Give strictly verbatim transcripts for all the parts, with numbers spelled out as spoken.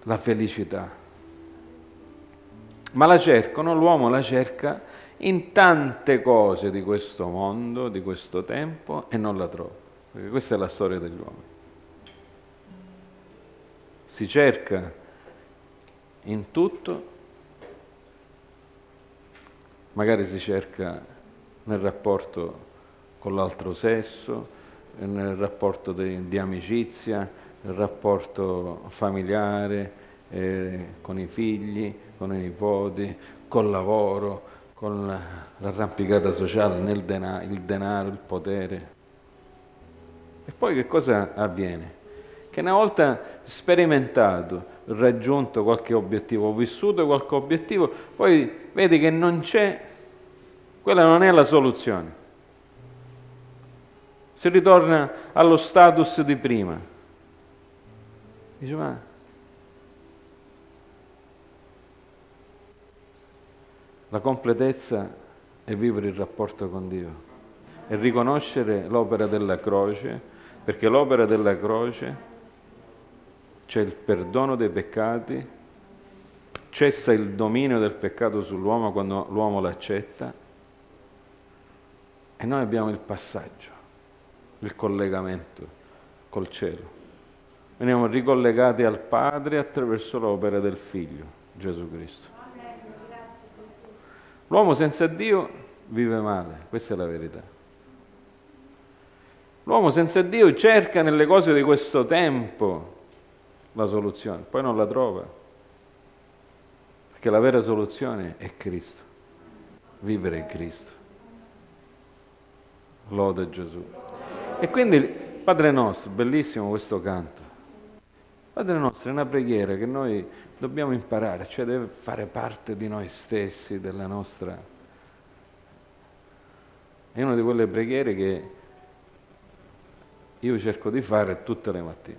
la felicità. Ma la cercano, l'uomo la cerca in tante cose di questo mondo, di questo tempo, e non la trova. Perché questa è la storia degli uomini. Si cerca in tutto, magari si cerca nel rapporto con l'altro sesso, nel rapporto di, di amicizia, nel rapporto familiare, eh, con i figli, con i nipoti, col lavoro, con l'arrampicata sociale, nel denaro, il denaro, il potere. E poi che cosa avviene? Che una volta sperimentato, raggiunto qualche obiettivo, vissuto qualche obiettivo, poi vedi che non c'è, quella non è la soluzione. Si ritorna allo status di prima. Dice, ma la completezza è vivere il rapporto con Dio, è riconoscere l'opera della croce, perché l'opera della croce c'è il perdono dei peccati, cessa il dominio del peccato sull'uomo quando l'uomo l'accetta, e noi abbiamo il passaggio, il collegamento col cielo. Veniamo ricollegati al Padre attraverso l'opera del Figlio, Gesù Cristo. L'uomo senza Dio vive male, questa è la verità. L'uomo senza Dio cerca nelle cose di questo tempo la soluzione, poi non la trova, perché la vera soluzione è Cristo, vivere in Cristo. Lode Gesù. E quindi Padre nostro, bellissimo questo canto. Padre nostro è una preghiera che noi dobbiamo imparare, cioè deve fare parte di noi stessi, della nostra... È una di quelle preghiere che io cerco di fare tutte le mattine.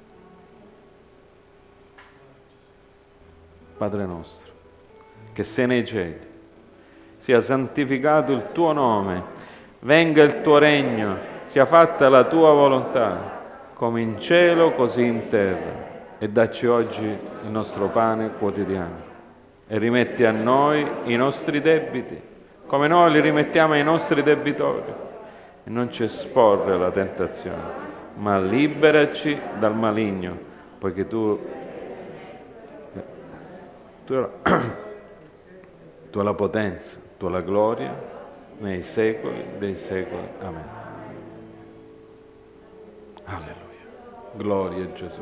Padre nostro, che sei nei cieli, sia santificato il tuo nome, venga il tuo regno, sia fatta la tua volontà, come in cielo così in terra, e dacci oggi il nostro pane quotidiano, e rimetti a noi i nostri debiti, come noi li rimettiamo ai nostri debitori, e non ci esporre alla tentazione, ma liberaci dal maligno, poiché tu, tu, tu hai la potenza, tu hai la gloria, nei secoli dei secoli. Amen. Alleluia. Gloria a Gesù.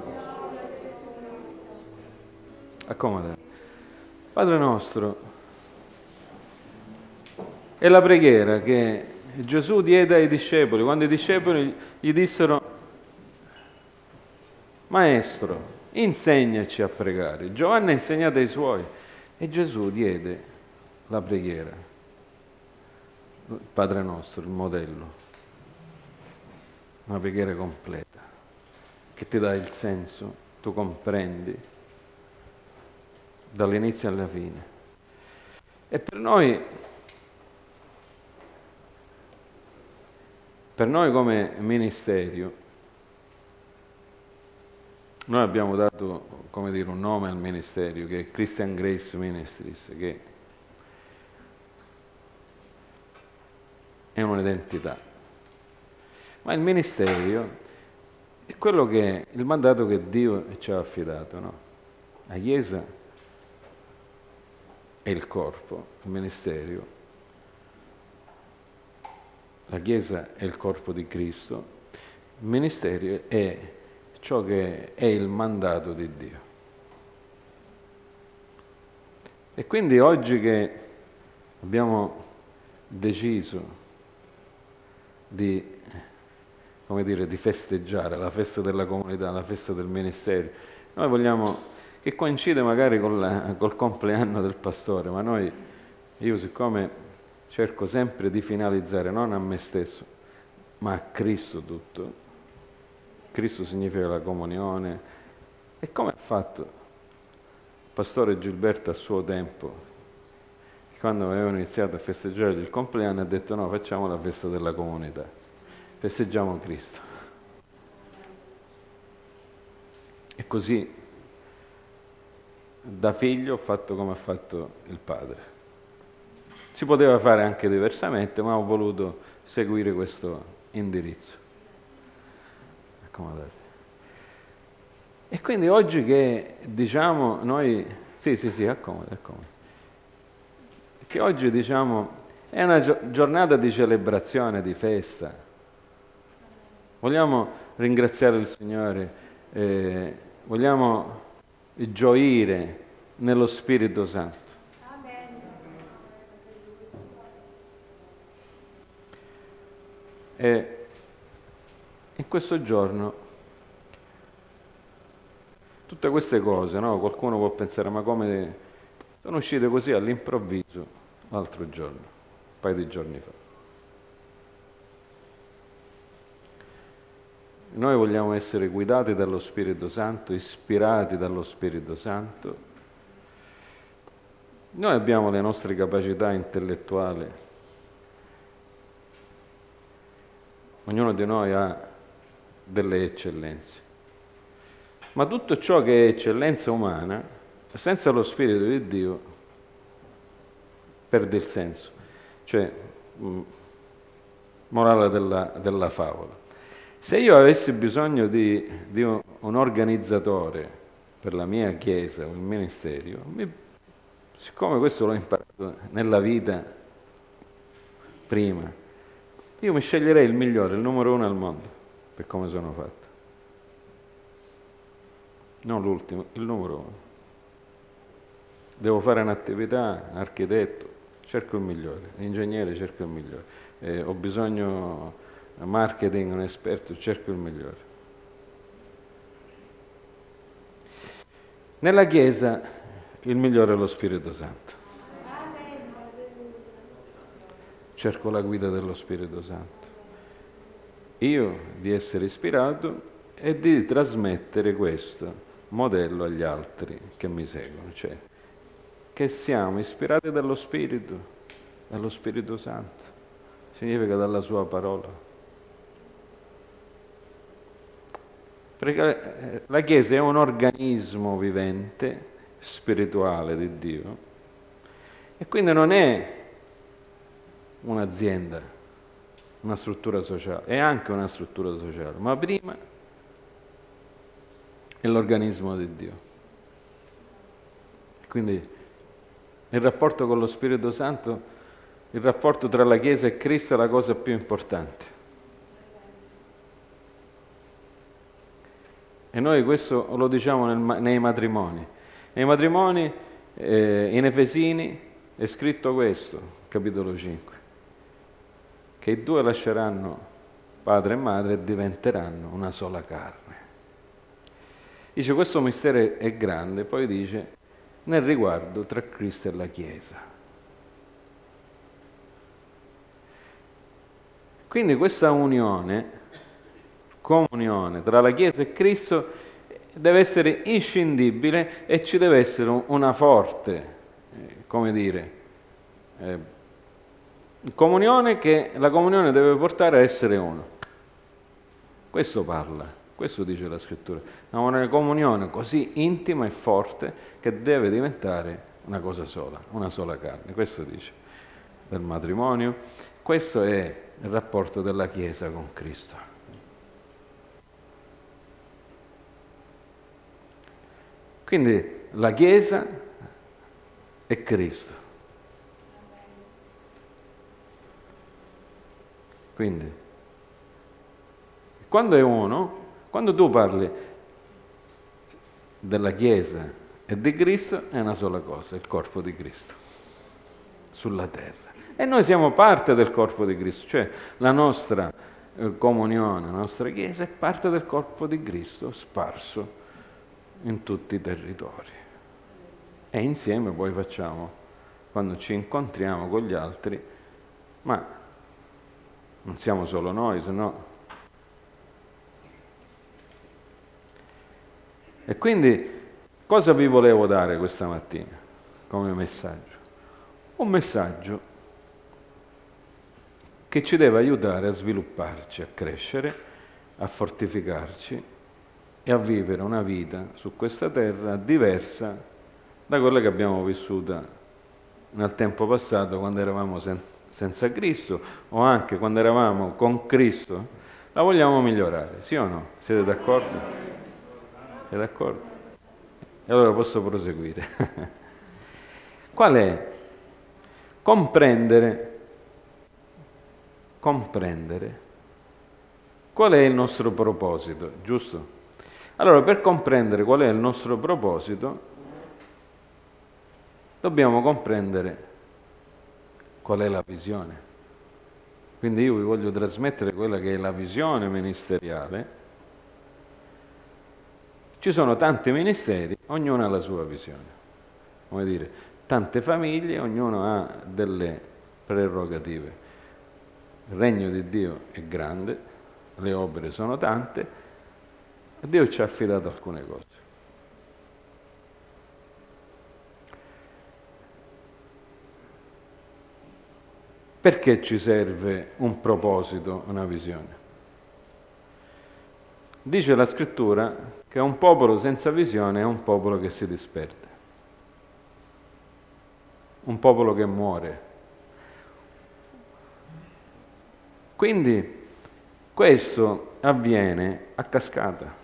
Accomodate. Padre nostro, è la preghiera che Gesù diede ai discepoli, quando i discepoli gli dissero: Maestro, insegnaci a pregare. Giovanni ha insegnato ai suoi, e Gesù diede la preghiera, il Padre nostro, il modello, una preghiera completa, che ti dà il senso, tu comprendi dall'inizio alla fine. E per noi, per noi come ministero, noi abbiamo dato, come dire, un nome al ministero, che è Christian Grace Ministries, che è un'identità. Ma il ministero è quello che il mandato che Dio ci ha affidato, no? La Chiesa è il corpo, il ministero. La Chiesa è il corpo di Cristo, il ministero è ciò che è il mandato di Dio. E quindi oggi che abbiamo deciso di, come dire, di festeggiare la festa della comunità, la festa del ministero, noi vogliamo, che coincide magari con la, col compleanno del pastore, ma noi, io siccome cerco sempre di finalizzare non a me stesso, ma a Cristo tutto. Cristo significa la comunione. E come ha fatto il pastore Gilberto a suo tempo, quando avevano iniziato a festeggiare il compleanno, ha detto: no, facciamo la festa della comunità, festeggiamo Cristo. E così da figlio ho fatto come ha fatto il padre. Si poteva fare anche diversamente, ma ho voluto seguire questo indirizzo. Accomodate. E quindi oggi che diciamo noi, sì sì sì, accomodi, accomodi, che oggi diciamo è una giornata di celebrazione, di festa. Vogliamo ringraziare il Signore, eh, vogliamo gioire nello Spirito Santo. E in questo giorno tutte queste cose, no? Qualcuno può pensare, ma come sono uscite così all'improvviso l'altro giorno, un paio di giorni fa. Noi vogliamo essere guidati dallo Spirito Santo, ispirati dallo Spirito Santo. Noi abbiamo le nostre capacità intellettuali. Ognuno di noi ha delle eccellenze. Ma tutto ciò che è eccellenza umana, senza lo Spirito di Dio, perde il senso. Cioè, mh, morale della, della favola. Se io avessi bisogno di, di un, un organizzatore per la mia chiesa o il ministero, mi, siccome questo l'ho imparato nella vita prima, io mi sceglierei il migliore, il numero uno al mondo, per come sono fatto. Non l'ultimo, il numero uno. Devo fare un'attività, un architetto, cerco il migliore, ingegnere, cerco il migliore, eh, ho bisogno marketing, un esperto, cerco il migliore. Nella Chiesa il migliore è lo Spirito Santo. Cerco la guida dello Spirito Santo. Io di essere ispirato e di trasmettere questo modello agli altri che mi seguono, cioè che siamo ispirati dallo Spirito, dallo Spirito Santo, significa dalla sua parola. Perché la Chiesa è un organismo vivente, spirituale di Dio, e quindi non è un'azienda, una struttura sociale, è anche una struttura sociale, ma prima è l'organismo di Dio. Quindi il rapporto con lo Spirito Santo, il rapporto tra la Chiesa e Cristo è la cosa più importante. E noi questo lo diciamo nel, nei matrimoni. Nei matrimoni, eh, in Efesini, è scritto questo, capitolo cinque, che i due lasceranno padre e madre e diventeranno una sola carne. Dice, questo mistero è grande, poi dice, nel riguardo tra Cristo e la Chiesa. Quindi questa unione, comunione tra la Chiesa e Cristo deve essere inscindibile e ci deve essere una forte, eh, come dire, eh, comunione che la comunione deve portare a essere uno. Questo parla, questo dice la Scrittura. Una comunione così intima e forte che deve diventare una cosa sola, una sola carne. Questo dice del matrimonio. Questo è il rapporto della Chiesa con Cristo. Quindi la Chiesa è Cristo. Quindi, quando è uno, quando tu parli della Chiesa e di Cristo, è una sola cosa, il corpo di Cristo, sulla terra. E noi siamo parte del corpo di Cristo, cioè la nostra eh, comunione, la nostra Chiesa è parte del corpo di Cristo, sparso in tutti i territori. E insieme poi facciamo, quando ci incontriamo con gli altri, ma non siamo solo noi, se no. E quindi cosa vi volevo dare questa mattina come messaggio? Un messaggio che ci deve aiutare a svilupparci, a crescere, a fortificarci e a vivere una vita su questa terra diversa da quella che abbiamo vissuta nel tempo passato quando eravamo senza, senza Cristo, o anche quando eravamo con Cristo, la vogliamo migliorare, sì o no? Siete d'accordo? Siete d'accordo? E allora posso proseguire. Qual è? Comprendere, comprendere qual è il nostro proposito, giusto? Allora, per comprendere qual è il nostro proposito, dobbiamo comprendere qual è la visione. Quindi io vi voglio trasmettere quella che è la visione ministeriale. Ci sono tanti ministeri, ognuno ha la sua visione. Come dire, tante famiglie, ognuno ha delle prerogative. Il regno di Dio è grande, le opere sono tante, e Dio ci ha affidato alcune cose. Perché ci serve un proposito, una visione? Dice la Scrittura che un popolo senza visione è un popolo che si disperde, un popolo che muore. Quindi questo avviene a cascata.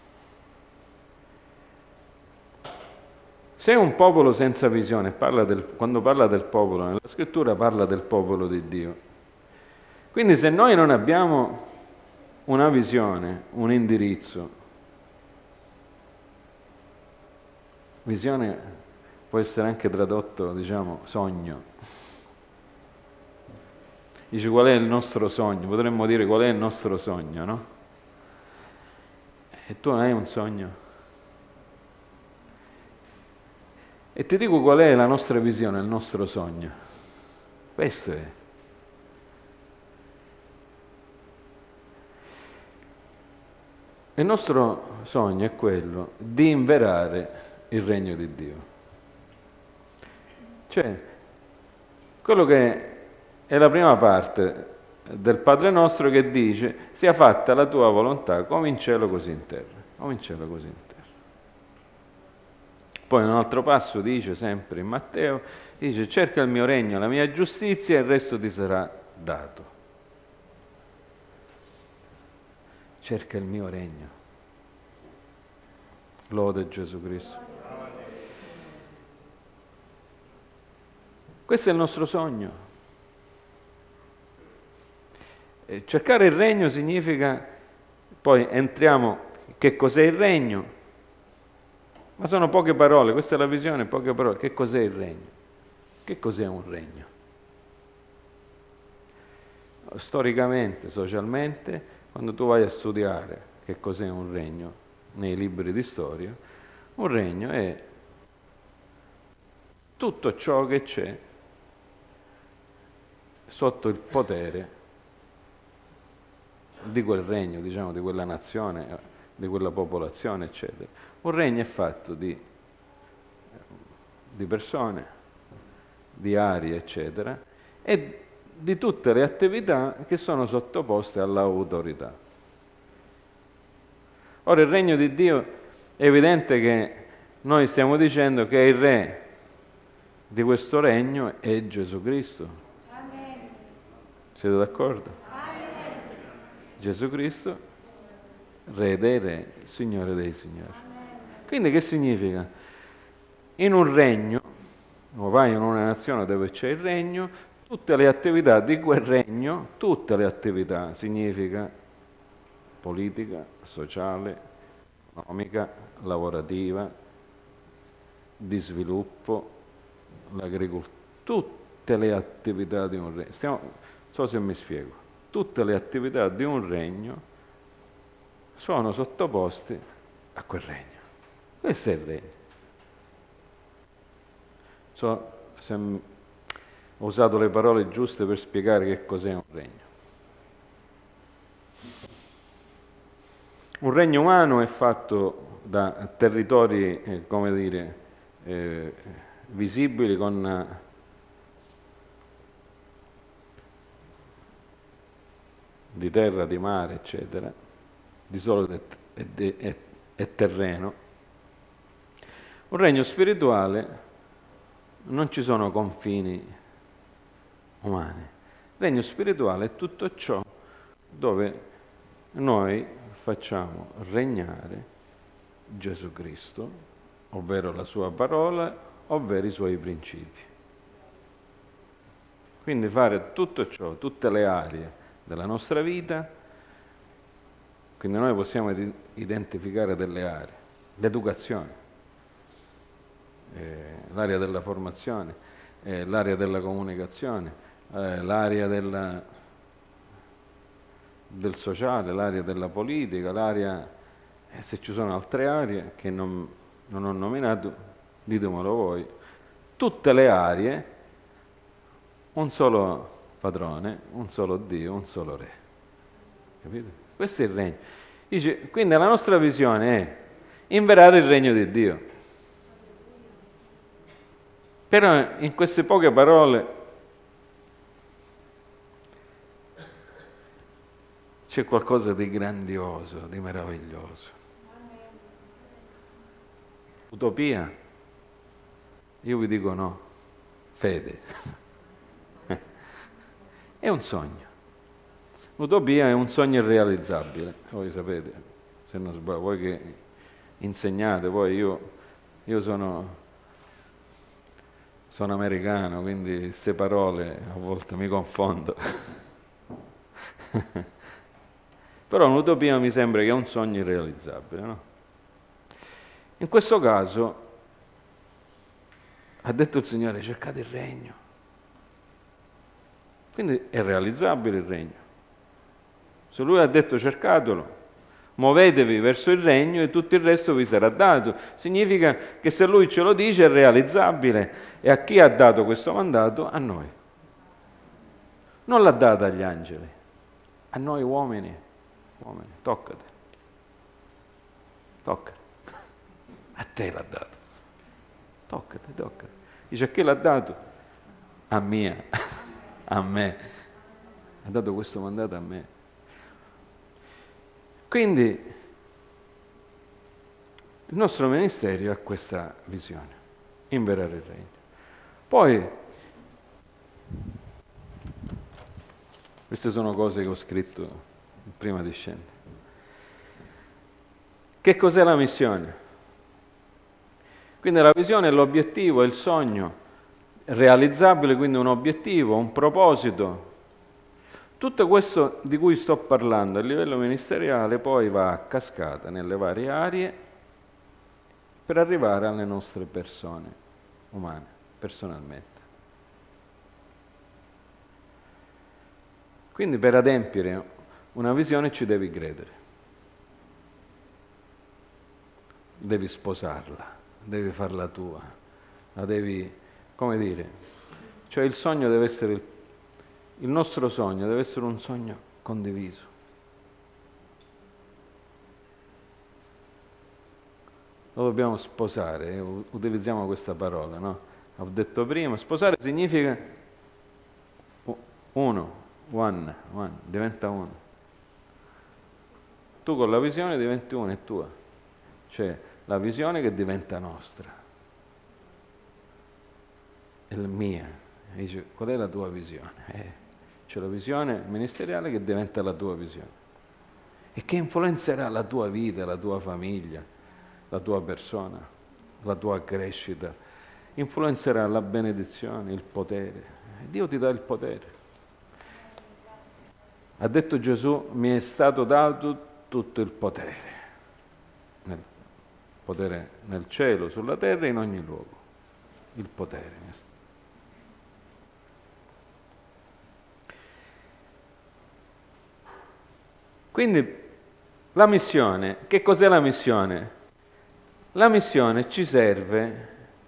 Se è un popolo senza visione, parla del, quando parla del popolo nella Scrittura parla del popolo di Dio. Quindi se noi non abbiamo una visione, un indirizzo, visione può essere anche tradotto, diciamo, sogno. Dice qual è il nostro sogno, potremmo dire qual è il nostro sogno, no? E tu non hai un sogno. E ti dico qual è la nostra visione, il nostro sogno. Questo è. Il nostro sogno è quello di inverare il regno di Dio. Cioè, quello che è la prima parte del Padre nostro che dice sia fatta la tua volontà come in cielo così in terra. Come in cielo così in terra. Poi in un altro passo dice, sempre in Matteo, dice cerca il mio regno, la mia giustizia e il resto ti sarà dato. Cerca il mio regno. Lode Gesù Cristo. Questo è il nostro sogno. E cercare il regno significa, poi entriamo, che cos'è il regno? Ma sono poche parole, questa è la visione, poche parole. Che cos'è il regno? Che cos'è un regno? Storicamente, socialmente, quando tu vai a studiare che cos'è un regno nei libri di storia, un regno è tutto ciò che c'è sotto il potere di quel regno, diciamo, di quella nazione, di quella popolazione, eccetera. Un regno è fatto di, di persone, di aree, eccetera, e di tutte le attività che sono sottoposte all'autorità. Ora il regno di Dio è evidente che noi stiamo dicendo che il re di questo regno è Gesù Cristo. Amen. Siete d'accordo? Amen. Gesù Cristo, re dei re, Signore dei signori. Amen. Quindi che significa? In un regno, o vai in una nazione dove c'è il regno, tutte le attività di quel regno, tutte le attività, significa politica, sociale, economica, lavorativa, di sviluppo, l'agricoltura, tutte le attività di un regno. Stiamo, non so se mi spiego, tutte le attività di un regno sono sottoposte a quel regno. Questo è il regno. So se ho usato le parole giuste per spiegare che cos'è un regno. Un regno umano è fatto da territori, eh, come dire, eh, visibili con eh, di terra, di mare, eccetera, di solo e, e, e terreno. Un regno spirituale non ci sono confini umani. Il regno spirituale è tutto ciò dove noi facciamo regnare Gesù Cristo, ovvero la sua parola, ovvero i suoi principi. Quindi fare tutto ciò, tutte le aree della nostra vita, quindi noi possiamo identificare delle aree, l'educazione, eh, l'area della formazione, eh, l'area della comunicazione, eh, l'area della, del sociale, l'area della politica, l'area, eh, se ci sono altre aree che non, non ho nominato, ditemelo voi, tutte le aree, un solo padrone, un solo Dio, un solo Re. Capite? Questo è il regno. Dice, quindi la nostra visione è inverare il regno di Dio. Però in queste poche parole c'è qualcosa di grandioso, di meraviglioso. Utopia? Io vi dico no. Fede. È un sogno. L'utopia è un sogno irrealizzabile, voi sapete, se non sbaglio, voi che insegnate, poi io, io sono, sono americano, quindi queste parole a volte mi confondo. Però l'utopia mi sembra che è un sogno irrealizzabile, no? In questo caso ha detto il Signore, cercate il regno. Quindi è realizzabile il regno. Se Lui ha detto cercatelo, muovetevi verso il regno e tutto il resto vi sarà dato. Significa che se Lui ce lo dice è realizzabile. E a chi ha dato questo mandato? A noi. Non l'ha dato agli angeli, a noi uomini. Uomini, toccate. Toccate. A te l'ha dato. Toccate, toccate. Dice a chi l'ha dato? A mia. A me, ha dato questo mandato a me. Quindi il nostro ministero ha questa visione, inverare il regno. Poi, queste sono cose che ho scritto prima di scendere. Che cos'è la missione? Quindi la visione è l'obiettivo, è il sogno realizzabile, quindi un obiettivo, un proposito. Tutto questo di cui sto parlando a livello ministeriale poi va a cascata nelle varie aree per arrivare alle nostre persone umane, personalmente. Quindi per adempiere una visione ci devi credere, devi sposarla, devi farla tua, la devi, come dire, cioè il sogno deve essere, il, il nostro sogno deve essere un sogno condiviso. Lo dobbiamo sposare, utilizziamo questa parola, no? Ho detto prima, sposare significa uno, one, one, diventa uno. Tu con la visione diventi uno, è tua. Cioè la visione che diventa nostra. È la mia. E dice, qual è la tua visione? Eh, c'è la visione ministeriale che diventa la tua visione. E che influenzerà la tua vita, la tua famiglia, la tua persona, la tua crescita. Influenzerà la benedizione, il potere. Dio ti dà il potere. Ha detto Gesù, mi è stato dato tutto il potere, nel potere nel cielo, sulla terra e in ogni luogo, il potere. Quindi la missione, che cos'è la missione? La missione ci serve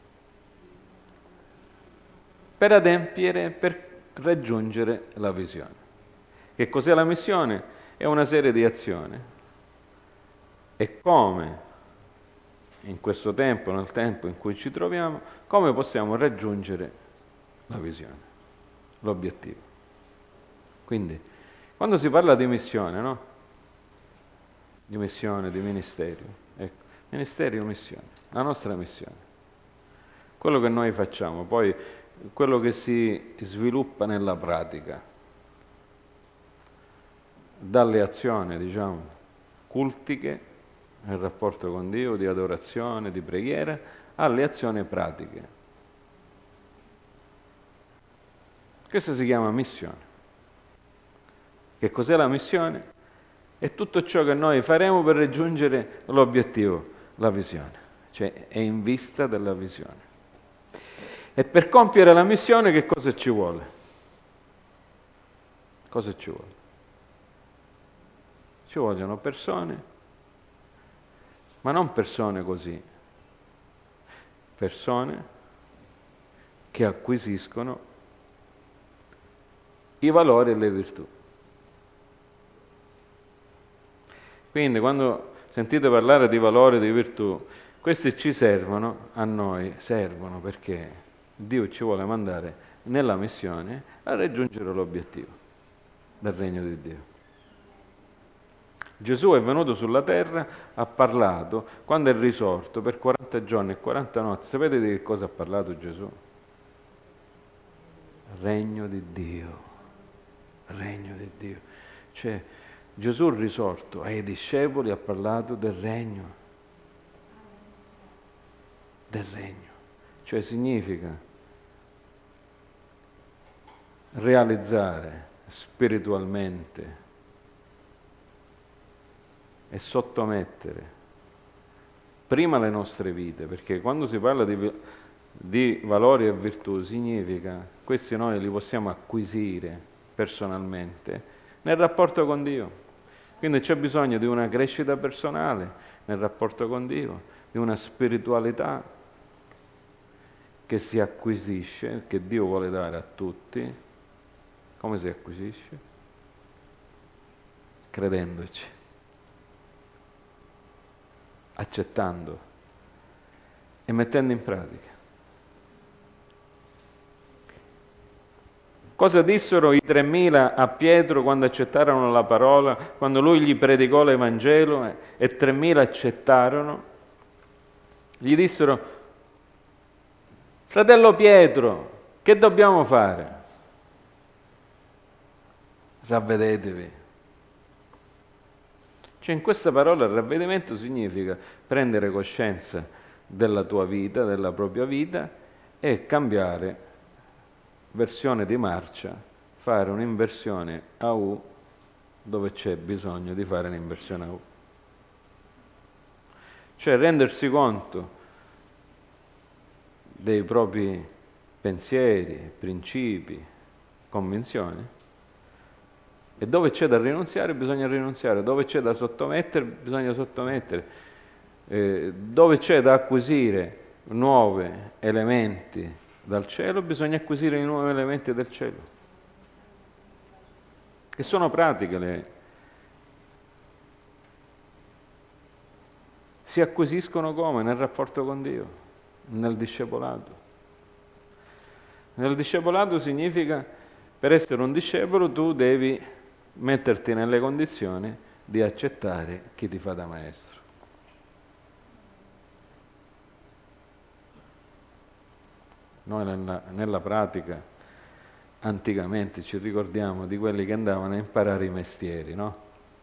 per adempiere, per raggiungere la visione. Che cos'è la missione? È una serie di azioni. E come, in questo tempo, nel tempo in cui ci troviamo, come possiamo raggiungere la visione, l'obiettivo. Quindi, quando si parla di missione, no? Di missione, di ministero, ecco, ministero o missione, la nostra missione. quello che noi facciamo, poi quello che si sviluppa nella pratica, dalle azioni, diciamo, cultiche, nel rapporto con Dio, di adorazione, di preghiera, alle azioni pratiche. Questa si chiama missione. Che cos'è la missione? È tutto ciò che noi faremo per raggiungere l'obiettivo, la visione, cioè è in vista della visione. E per compiere la missione che cosa ci vuole? Cosa ci vuole? Ci vogliono persone, ma non persone così, persone che acquisiscono i valori e le virtù. Quindi quando sentite parlare di valori e di virtù, questi ci servono, a noi servono perché Dio ci vuole mandare nella missione a raggiungere l'obiettivo del regno di Dio. Gesù è venuto sulla terra, ha parlato, quando è risorto per quaranta giorni e quaranta notti, sapete di che cosa ha parlato Gesù? Regno di Dio, regno di Dio. Cioè, Gesù risorto ai discepoli ha parlato del regno, del regno, cioè significa realizzare spiritualmente e sottomettere prima le nostre vite, perché quando si parla di, di valori e virtù significa questi noi li possiamo acquisire personalmente nel rapporto con Dio. Quindi c'è bisogno di una crescita personale nel rapporto con Dio, di una spiritualità che si acquisisce, che Dio vuole dare a tutti. Come si acquisisce? Credendoci, accettando e mettendo in pratica. Cosa dissero i tremila a Pietro quando accettarono la parola, quando lui gli predicò l'Evangelo e tremila accettarono? Gli dissero: fratello Pietro, che dobbiamo fare? Ravvedetevi. Cioè in questa parola il ravvedimento significa prendere coscienza della tua vita, della propria vita e cambiare versione di marcia, fare un'inversione a U dove c'è bisogno di fare un'inversione a U. Cioè rendersi conto dei propri pensieri, principi, convinzioni, e dove c'è da rinunziare bisogna rinunziare, dove c'è da sottomettere bisogna sottomettere, eh, dove c'è da acquisire nuovi elementi dal cielo bisogna acquisire i nuovi elementi del cielo, che sono pratiche. Le... si acquisiscono come? Nel rapporto con Dio, nel discepolato. Nel discepolato significa, per essere un discepolo tu devi metterti nelle condizioni di accettare chi ti fa da maestro. Noi nella, nella pratica, anticamente, ci ricordiamo di quelli che andavano a imparare i mestieri, no?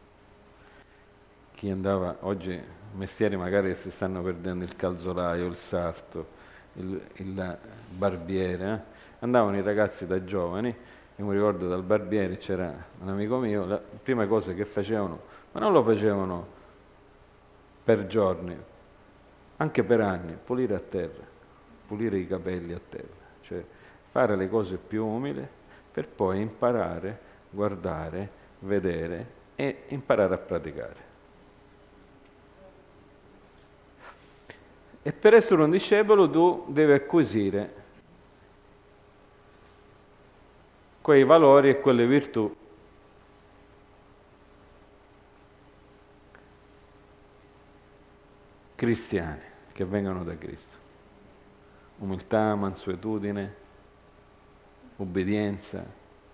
Chi andava, oggi mestieri magari si stanno perdendo, il calzolaio, il sarto, il, il barbiere, eh? Andavano i ragazzi da giovani, io mi ricordo dal barbiere c'era un amico mio, la prima cosa che facevano, ma non lo facevano per giorni, anche per anni, pulire a terra. Pulire i capelli a terra, cioè fare le cose più umili per poi imparare, guardare, vedere e imparare a praticare. E per essere un discepolo tu devi acquisire quei valori e quelle virtù cristiane che vengono da Cristo. Umiltà, mansuetudine, obbedienza,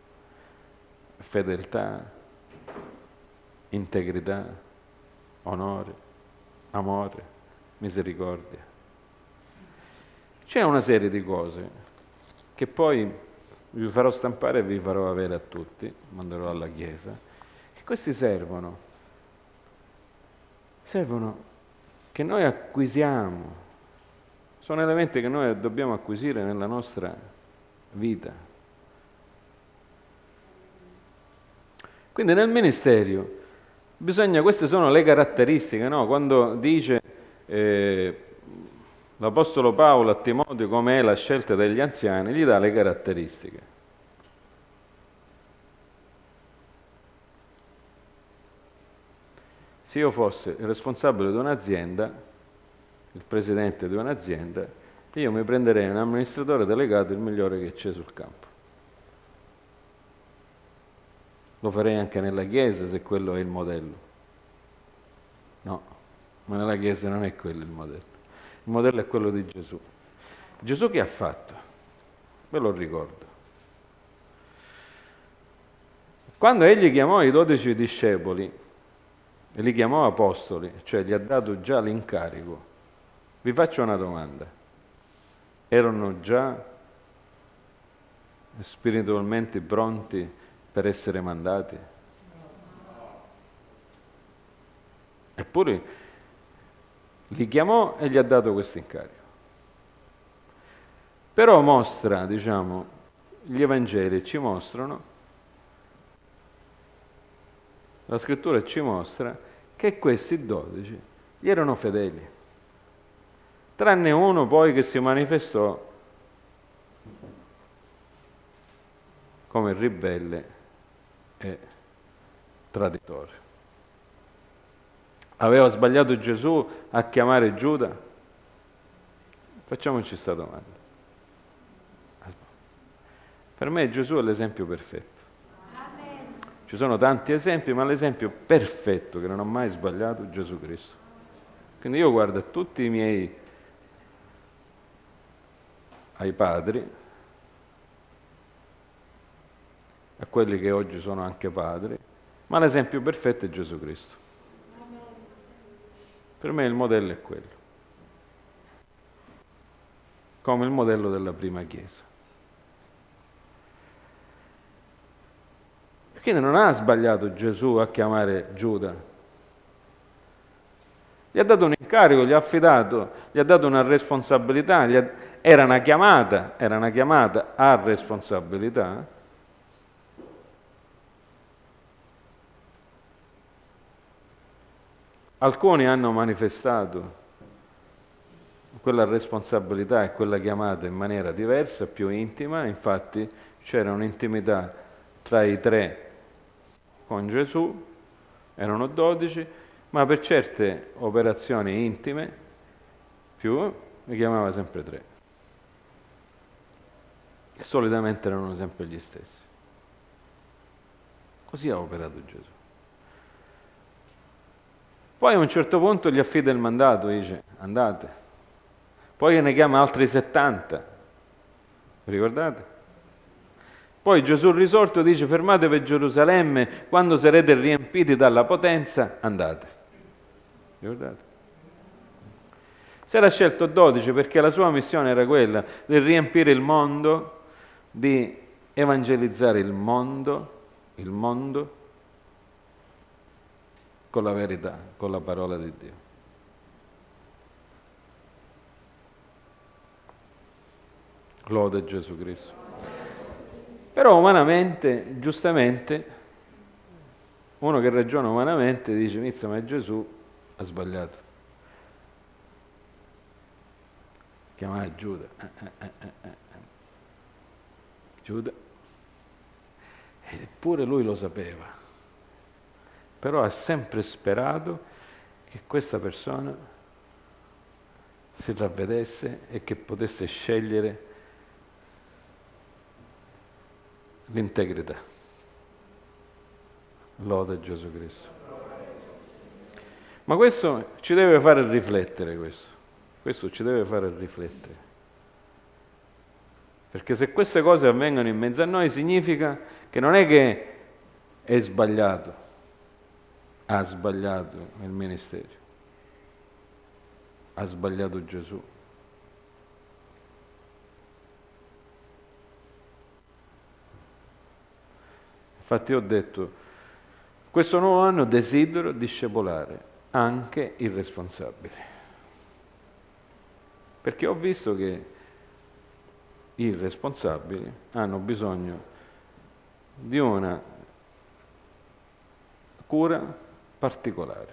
fedeltà, integrità, onore, amore, misericordia. C'è una serie di cose che poi vi farò stampare e vi farò avere a tutti, manderò alla Chiesa, che questi servono, servono che noi acquisiamo, sono elementi che noi dobbiamo acquisire nella nostra vita. Quindi nel ministero bisogna, queste sono le caratteristiche, no? Quando dice eh, l'Apostolo Paolo a Timoteo com'è la scelta degli anziani, gli dà le caratteristiche. Se io fossi il responsabile di un'azienda, il presidente di un'azienda, io mi prenderei un amministratore delegato il migliore che c'è sul campo. Lo farei anche nella Chiesa se quello è il modello. No, ma nella Chiesa non è quello il modello. Il modello è quello di Gesù. Gesù che ha fatto? Ve lo ricordo. Quando egli chiamò i dodici discepoli e li chiamò apostoli, cioè gli ha dato già l'incarico, vi faccio una domanda. Erano già spiritualmente pronti per essere mandati? Eppure li chiamò e gli ha dato questo incarico. Però mostra, diciamo, gli Evangeli ci mostrano, la Scrittura ci mostra che questi dodici gli erano fedeli, tranne uno poi che si manifestò come ribelle e traditore. Aveva sbagliato Gesù a chiamare Giuda? Facciamoci questa domanda. Per me Gesù è l'esempio perfetto. Amen. Ci sono tanti esempi, ma l'esempio perfetto che non ho mai sbagliato è Gesù Cristo. Quindi io guardo a tutti i miei, ai padri, a quelli che oggi sono anche padri, ma l'esempio perfetto è Gesù Cristo. Per me il modello è quello, come il modello della prima Chiesa. Quindi non ha sbagliato Gesù a chiamare Giuda. Gli ha dato un incarico, gli ha affidato, gli ha dato una responsabilità, gli ha, era una chiamata, era una chiamata a responsabilità. Alcuni hanno manifestato quella responsabilità e quella chiamata in maniera diversa, più intima, infatti c'era un'intimità tra i tre con Gesù, erano dodici, ma per certe operazioni intime, più, li chiamava sempre tre. E solitamente erano sempre gli stessi. Così ha operato Gesù. Poi a un certo punto gli affida il mandato, dice andate. Poi ne chiama altri settanta, vi ricordate? Poi Gesù risorto dice fermate per Gerusalemme, quando sarete riempiti dalla potenza andate. Ricordate? Si era scelto dodici perché la sua missione era quella di riempire il mondo, di evangelizzare il mondo, il mondo, con la verità, con la parola di Dio. Lode Gesù Cristo. Però umanamente, giustamente, uno che ragiona umanamente dice, inizia, ma Gesù ha sbagliato. Chiamava Giuda. Eh, eh, eh, eh. Giuda. Eppure lui lo sapeva. Però ha sempre sperato che questa persona si ravvedesse e che potesse scegliere l'integrità. Lode Gesù Cristo. Ma questo ci deve fare riflettere, questo. Questo ci deve fare riflettere. Perché se queste cose avvengono in mezzo a noi significa che non è che è sbagliato, ha sbagliato il ministero, ha sbagliato Gesù. Infatti ho detto, questo nuovo anno desidero discepolare anche i responsabili, perché ho visto che i responsabili hanno bisogno di una cura particolare.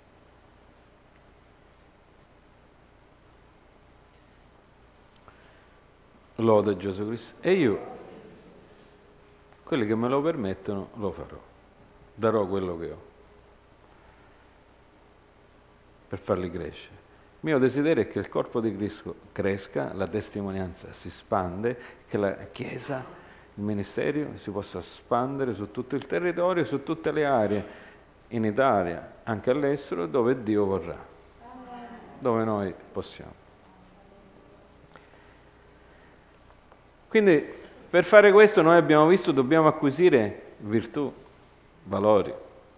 Lode Gesù Cristo. E io, quelli che me lo permettono, lo farò. Darò quello che ho per farli crescere. Il mio desiderio è che il corpo di Cristo cresca, la testimonianza si spande, che la Chiesa, il ministero si possa espandere su tutto il territorio, su tutte le aree, in Italia, anche all'estero, dove Dio vorrà, dove noi possiamo. Quindi per fare questo noi abbiamo visto dobbiamo acquisire virtù, valori.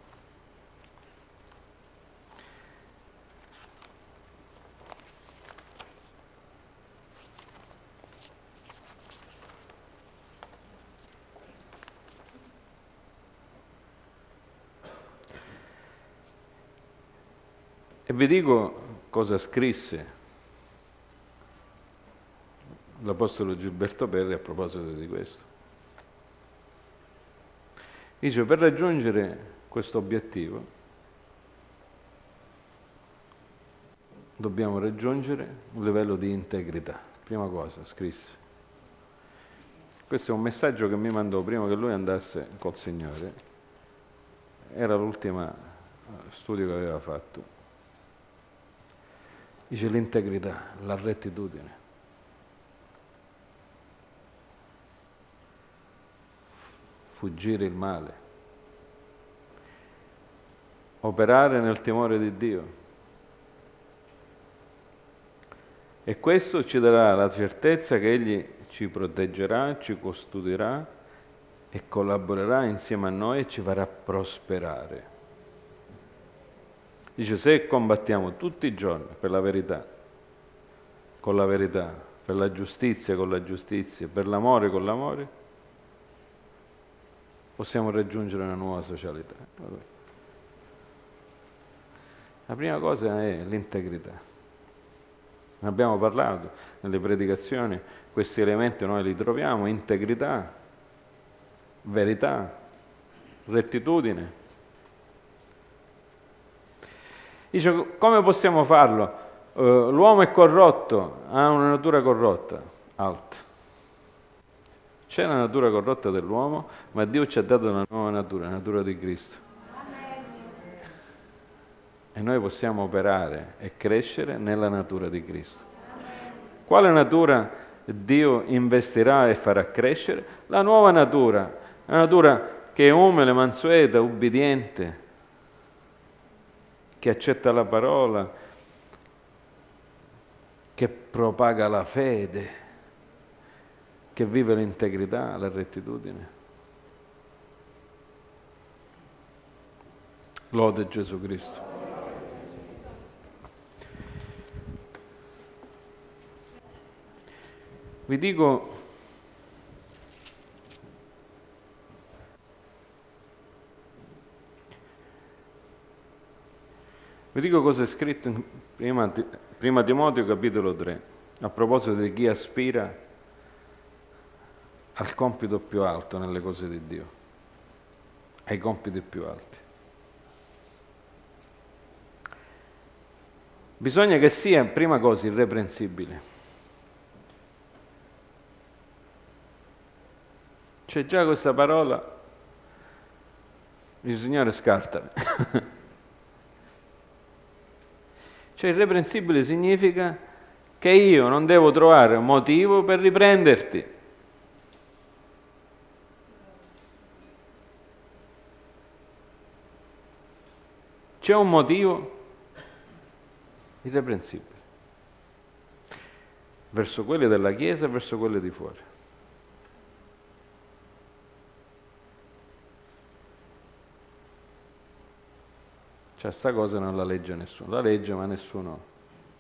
E vi dico cosa scrisse l'Apostolo Gilberto Perri a proposito di questo. Dice, per raggiungere questo obiettivo dobbiamo raggiungere un livello di integrità. Prima cosa, scrisse. Questo è un messaggio che mi mandò prima che lui andasse col Signore. Era l'ultimo studio che aveva fatto. Dice l'integrità, la rettitudine. Fuggire il male, operare nel timore di Dio. E questo ci darà la certezza che Egli ci proteggerà, ci custodirà e collaborerà insieme a noi e ci farà prosperare. Dice, se combattiamo tutti i giorni per la verità, con la verità, per la giustizia con la giustizia, per l'amore con l'amore, possiamo raggiungere una nuova socialità. La prima cosa è l'integrità. Ne abbiamo parlato nelle predicazioni, questi elementi noi li troviamo, integrità, verità, rettitudine. Dice, come possiamo farlo? Uh, l'uomo è corrotto, ha una natura corrotta, alta. C'è la natura corrotta dell'uomo, ma Dio ci ha dato una nuova natura, la natura di Cristo. E noi possiamo operare e crescere nella natura di Cristo. Quale natura Dio investirà e farà crescere? La nuova natura, la natura che è umile, mansueta, ubbidiente, che accetta la parola, che propaga la fede, che vive l'integrità, la rettitudine. Lode Gesù Cristo. Vi dico, vi dico cosa è scritto in prima, prima Timoteo capitolo tre, a proposito di chi aspira al compito più alto nelle cose di Dio, ai compiti più alti. Bisogna che sia, prima cosa, irreprensibile. C'è già questa parola, il Signore scartami. Cioè irreprensibile significa che io non devo trovare un motivo per riprenderti. C'è un motivo irreprensibile verso quelli della Chiesa e verso quelli di fuori. Cioè sta cosa non la legge nessuno, la legge ma nessuno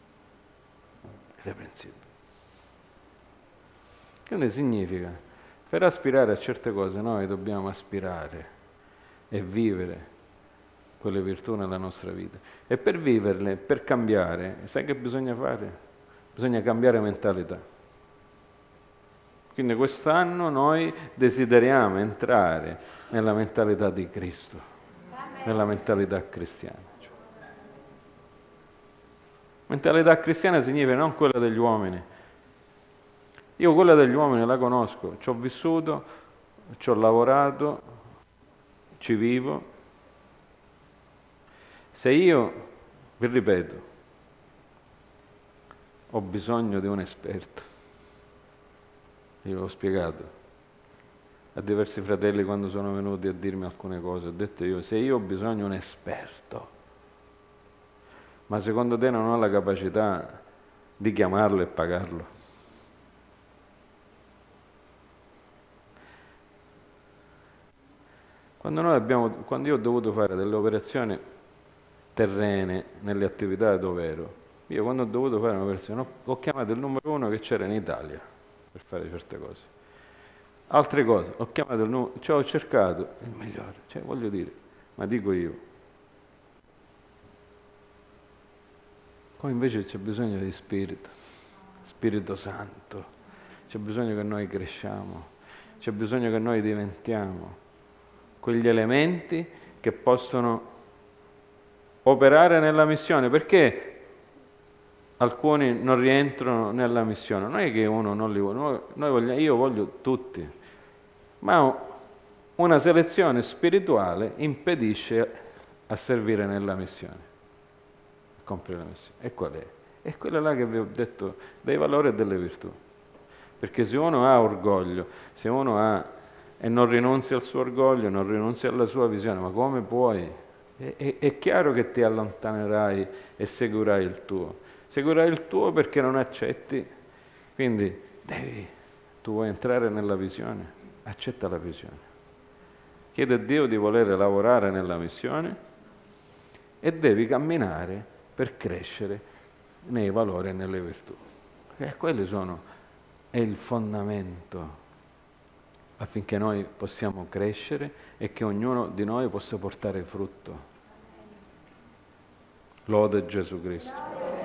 irreprensibile. Quindi significa Per aspirare a certe cose noi dobbiamo aspirare e vivere quelle virtù nella nostra vita. E per viverle, per cambiare, sai che bisogna fare? Bisogna cambiare mentalità. Quindi quest'anno noi desideriamo entrare nella mentalità di Cristo, nella mentalità cristiana. Mentalità cristiana significa non quella degli uomini. Io quella degli uomini la conosco, ci ho vissuto, ci ho lavorato, ci vivo. Se io, vi ripeto, ho bisogno di un esperto, io l'ho spiegato a diversi fratelli quando sono venuti a dirmi alcune cose, ho detto io, se io ho bisogno di un esperto, ma secondo te non ho la capacità di chiamarlo e pagarlo? Quando, noi abbiamo, quando io ho dovuto fare delle operazioni terrene nelle attività dove ero, io quando ho dovuto fare un'operazione ho, ho chiamato il numero uno che c'era in Italia per fare certe cose. Altre cose, ho chiamato il numero, cioè ho cercato il migliore, cioè voglio dire, ma dico io. Poi invece c'è bisogno di Spirito, Spirito Santo, c'è bisogno che noi cresciamo, c'è bisogno che noi diventiamo quegli elementi che possono operare nella missione. Perché alcuni non rientrano nella missione? Non è che uno non li vuole, noi, noi vogliamo, io voglio tutti, ma una selezione spirituale impedisce a servire nella missione, a compiere la missione. E qual è? È quella là che vi ho detto, dei valori e delle virtù. Perché se uno ha orgoglio, se uno ha e non rinunzia al suo orgoglio, non rinunzia alla sua visione, ma come puoi? È, è, è chiaro che ti allontanerai e seguirai il tuo. Seguirai il tuo perché non accetti. Quindi devi, tu vuoi entrare nella visione, accetta la visione. Chiede a Dio di voler lavorare nella missione e devi camminare per crescere nei valori e nelle virtù. E quelli sono, è il fondamento affinché noi possiamo crescere e che ognuno di noi possa portare frutto. Lode Gesù Cristo.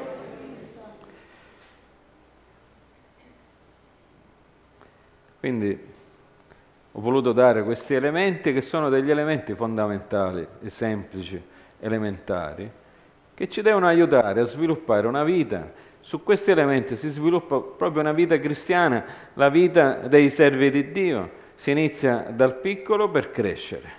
Quindi ho voluto dare questi elementi che sono degli elementi fondamentali e semplici, elementari, che ci devono aiutare a sviluppare una vita. Su questi elementi si sviluppa proprio una vita cristiana, la vita dei servi di Dio. Si inizia dal piccolo per crescere.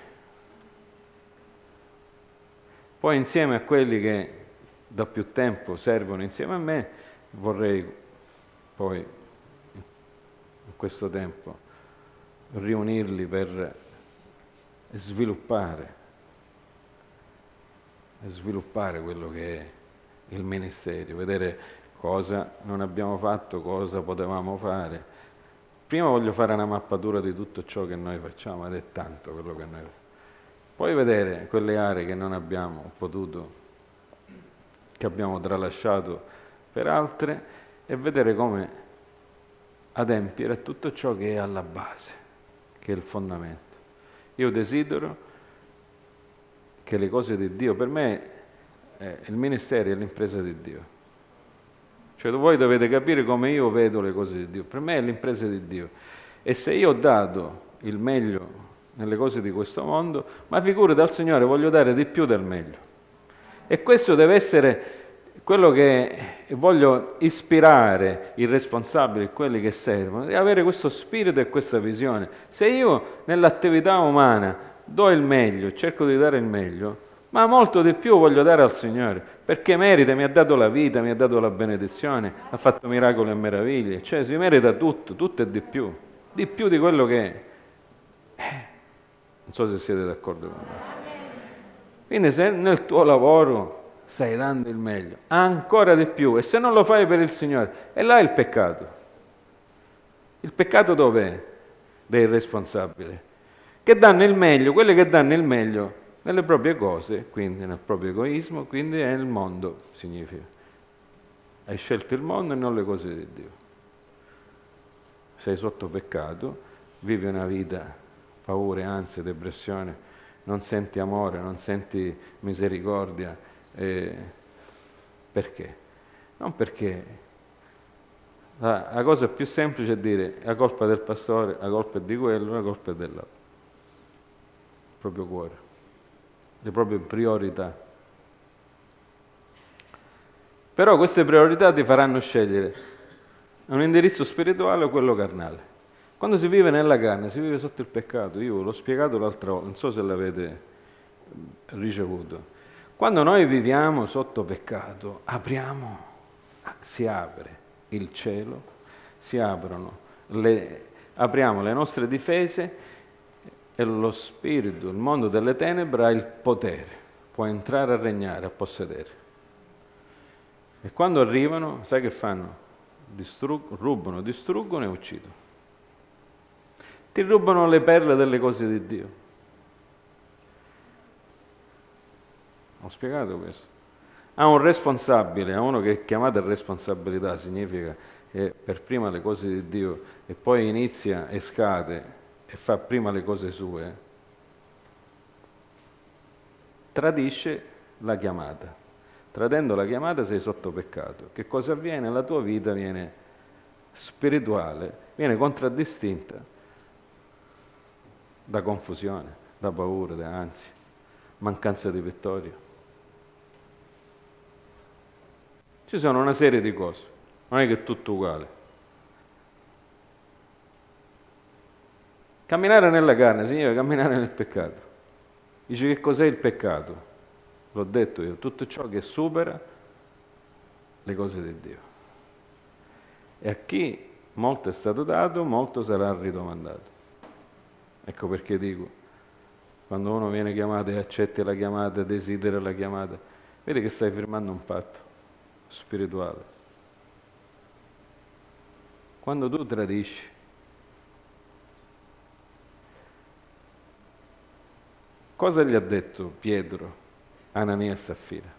Poi insieme a quelli che da più tempo servono insieme a me, vorrei poi in questo tempo riunirli per sviluppare, sviluppare quello che è il ministero, vedere cosa non abbiamo fatto, cosa potevamo fare. Prima voglio fare una mappatura di tutto ciò che noi facciamo, ed è tanto quello che noi facciamo. Poi vedere quelle aree che non abbiamo potuto, che abbiamo tralasciato per altre, e vedere come adempiere a tutto ciò che è alla base, che è il fondamento. Io desidero che le cose di Dio, per me eh, il ministero è l'impresa di Dio. Cioè voi dovete capire come io vedo le cose di Dio. Per me è l'impresa di Dio. E se io ho dato il meglio nelle cose di questo mondo, ma figurati al Signore voglio dare di più del meglio. E questo deve essere quello che voglio ispirare i responsabili, quelli che servono, di avere questo spirito e questa visione. Se io nell'attività umana do il meglio, cerco di dare il meglio, ma molto di più voglio dare al Signore, perché merita, mi ha dato la vita, mi ha dato la benedizione, ha fatto miracoli e meraviglie, cioè si merita tutto, tutto e di più, di più di quello che è. Eh, non so se siete d'accordo con me. Quindi se nel tuo lavoro stai dando il meglio, ancora di più, e se non lo fai per il Signore, e là è il peccato. Il peccato dov'è? Dei responsabili, che danno il meglio, quelli che danno il meglio nelle proprie cose, quindi nel proprio egoismo, quindi è il mondo, significa. Hai scelto il mondo e non le cose di Dio. Sei sotto peccato, vivi una vita, paure, ansia, depressione, non senti amore, non senti misericordia. Eh, perché? Non perché la, la cosa più semplice è dire la colpa è del pastore, la colpa è di quello, la colpa è dell'altro. Il proprio cuore, le proprie priorità. Però queste priorità ti faranno scegliere un indirizzo spirituale o quello carnale. Quando si vive nella carne, si vive sotto il peccato. Io l'ho spiegato l'altra volta, non so se l'avete ricevuto. Quando noi viviamo sotto peccato, apriamo, si apre il cielo, si aprono le, apriamo le nostre difese e lo spirito, il mondo delle tenebre ha il potere, può entrare a regnare, a possedere. E quando arrivano, sai che fanno? Distrug- rubano, distruggono e uccidono. Ti rubano le perle delle cose di Dio. Ho spiegato questo. A un responsabile, a uno che è chiamato a responsabilità, significa che per prima le cose di Dio e poi inizia e scade e fa prima le cose sue, tradisce la chiamata. Tradendo la chiamata sei sotto peccato. Che cosa avviene? La tua vita viene spirituale, viene contraddistinta da confusione, da paura, da ansia, mancanza di vittoria. Ci sono una serie di cose, non è che è tutto uguale. Camminare nella carne significa camminare nel peccato. Dice che cos'è il peccato? L'ho detto io, tutto ciò che supera le cose di Dio. E a chi molto è stato dato, molto sarà ridomandato. Ecco perché dico, quando uno viene chiamato e accetti la chiamata, desidera la chiamata, vedi che stai firmando un patto spirituale. Quando tu tradisci, cosa gli ha detto Pietro, Anania e Saffira?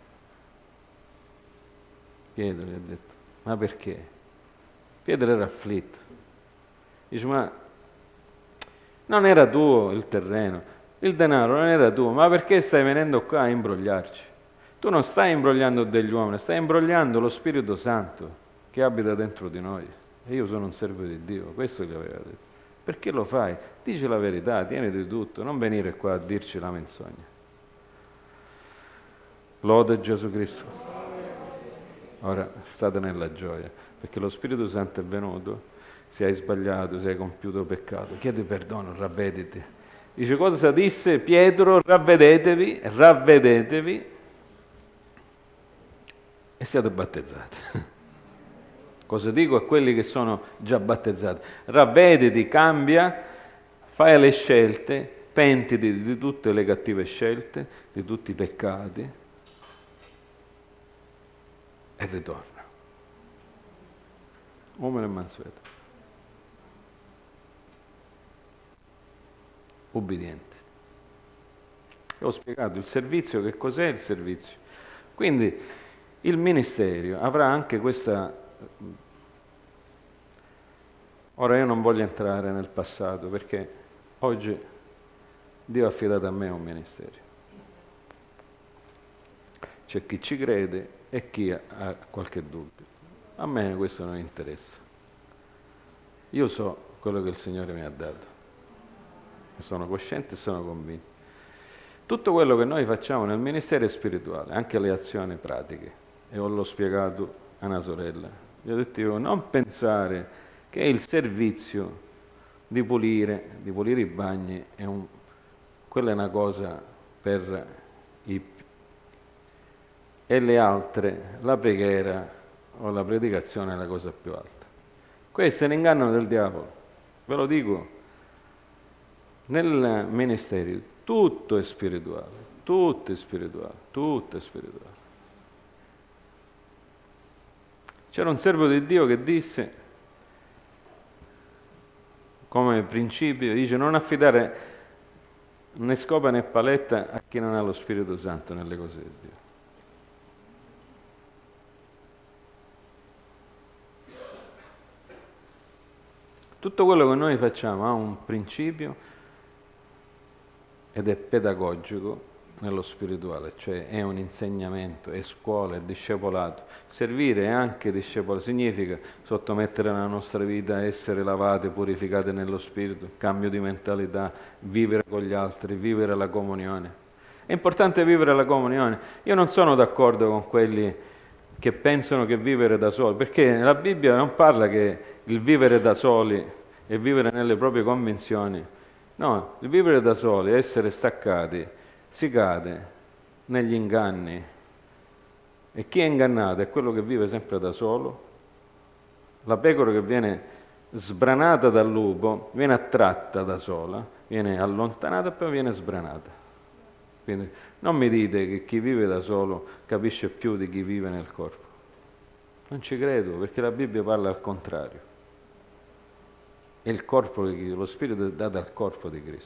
Pietro gli ha detto, ma perché? Pietro era afflitto. Dice, ma non era tuo il terreno, il denaro non era tuo, ma perché stai venendo qua a imbrogliarci? Tu non stai imbrogliando degli uomini, stai imbrogliando lo Spirito Santo che abita dentro di noi. E io sono un servo di Dio, questo gli aveva detto. Perché lo fai? Dici la verità, tieni di tutto, non venire qua a dirci la menzogna. Lode Gesù Cristo. Ora state nella gioia, perché lo Spirito Santo è venuto. Se hai sbagliato, se hai compiuto peccato, chiedi perdono, ravvediti. Dice, cosa disse Pietro? Ravvedetevi, ravvedetevi e siate battezzati. Cosa dico a quelli che sono già battezzati? Ravvediti, cambia, fai le scelte, pentiti di tutte le cattive scelte, di tutti i peccati e ritorna. Uomo e mansueto. Ubbidiente. E ho spiegato il servizio, che cos'è il servizio. Quindi il ministero avrà anche questa... Ora io non voglio entrare nel passato perché oggi Dio ha affidato a me un ministero. C'è chi ci crede e chi ha qualche dubbio. A me questo non interessa. Io so quello che il Signore mi ha dato. E sono cosciente e sono convinto. Tutto quello che noi facciamo nel ministero è spirituale, anche le azioni pratiche. E ho l'ho spiegato a una sorella. Gli ho detto io, non pensare che il servizio di pulire, di pulire i bagni, è un, quella è una cosa per i... e le altre, la preghiera o la predicazione è la cosa più alta. Questo è un inganno del diavolo, ve lo dico. Nel ministero tutto è spirituale, tutto è spirituale, tutto è spirituale. C'era un servo di Dio che disse, come principio, dice non affidare né scopa né paletta a chi non ha lo Spirito Santo nelle cose di Dio. Tutto quello che noi facciamo ha un principio ed è pedagogico nello spirituale, cioè è un insegnamento, è scuola, è discepolato. Servire è anche discepolo, significa sottomettere la nostra vita a essere lavate, purificate nello spirito, cambio di mentalità, vivere con gli altri, vivere la comunione. È importante vivere la comunione. Io non sono d'accordo con quelli che pensano che vivere da soli, perché la Bibbia non parla che il vivere da soli e vivere nelle proprie convinzioni. No, il vivere da soli, essere staccati, si cade negli inganni. E chi è ingannato è quello che vive sempre da solo. La pecora che viene sbranata dal lupo viene attratta da sola, viene allontanata e poi viene sbranata. Quindi non mi dite che chi vive da solo capisce più di chi vive nel corpo. Non ci credo, perché la Bibbia parla al contrario. È il corpo di Cristo, lo Spirito è dato al corpo di Cristo.